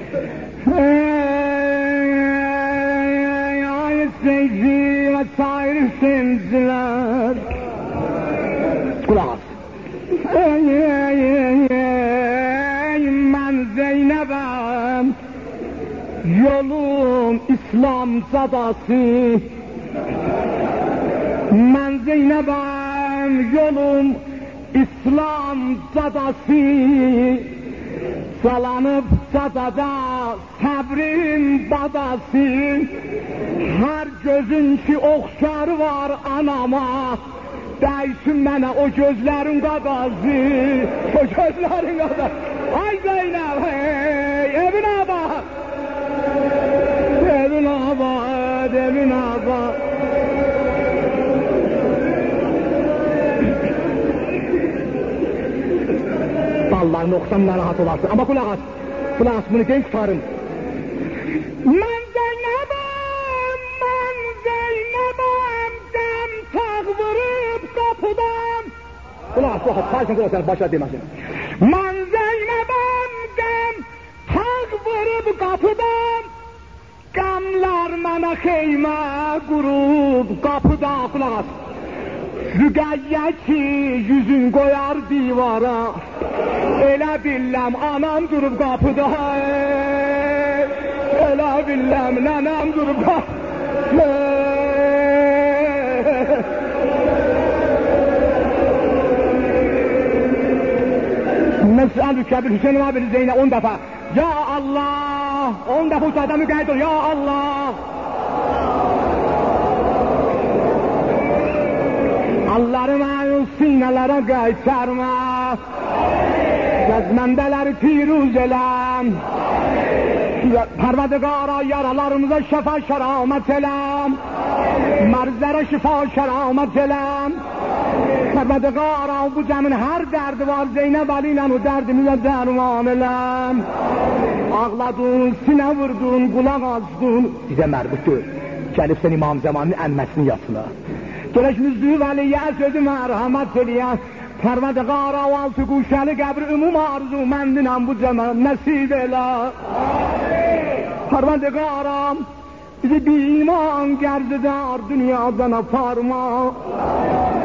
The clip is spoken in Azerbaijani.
Ay seyirci ve sair seyirciler. Kulak. Ben Zeynep'im, yolum İslam sadası. Ben Zeynep'im, yolum İslam sadası. Salanıp sadada sabrin badası. Her gözün ki okşar var anama. Değsin bana o gözlerin kadası. O gözlerin kadası. Ay Zeynep, hey, evine bak. Evine bak, evine bak. Vallahi noksanla rahat olasın. Ama kulak as. Kulak as, bunu genç tutarım. Ben Zeynep'im, dem tağvırıp kapıdan. Kulak as, kulak as, karşın kulak as, başa demesin. Ben Zeynep'im, dem tağvırıp kapıdan. Gamlar bana xeymə qurub kapıda, kulak as. Rüqəyyə ki yüzün koyar divara. Elə billəm anam durub kapıda. Elə billəm nənəm durub kapıda. Məsəlükə bir Hüseyin abini Zeynep 10 defa. Ya Allah! 10 defa uçada müqayyid ol. Ya Allah! Allah'ım sinelere qaytarma. Gəzməndələri piruz eləm. Pərvədegara yaralarımıza şəfa şəramət eləm. Mərzlərə şifa şəramət eləm. Pərvədegara bu cəmin hər dərdi var, Zeynep Ali ilə o dərdimizə dərman eləm. Ağladın, sinə vurdun, qulaq azdın. Bizə mərbutdur. Gəlib sən İmam Zamanın ənməsini yatına. Gələk müzdüğü vəliyyə sözü mərhəmət eləyən. Pərvədegara o altı quşəli qəbri ümum arzu məndinəm bu cəmə nəsib elə. Pərvədegara bizi bir iman gərzidar dünyadan aparma.